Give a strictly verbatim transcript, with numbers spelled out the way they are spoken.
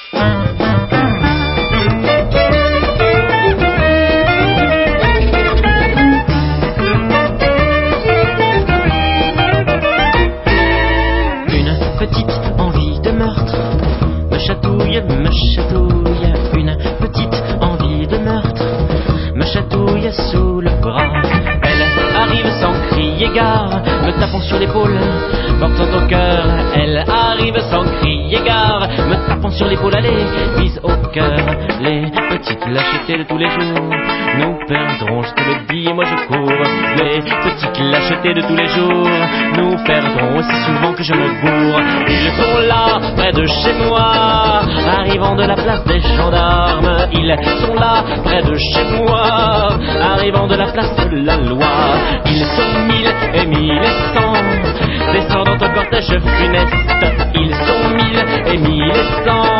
Petite envie de meurtre me chatouille, me chatouille. Une petite envie de meurtre me chatouille sous le bras. Elle arrive sans crier gare, me tapant sur l'épaule, portant au cœur. Elle arrive sans crier gare, me tapant sur l'épaule. Allez, vise au cœur. Les petites lâchetés de tous les jours, nous perdrons, je te le dis, moi je cours. Les petites lâchetés de tous les jours, nous perdrons aussi souvent que je me bourre. Ils sont là, près de chez moi, arrivant de la place des gendarmes. Ils sont là, près de chez moi, arrivant de la place de la loi. Ils sont mille et mille et cent, descendant au cortège funeste. Ils sont mille et mille et cent,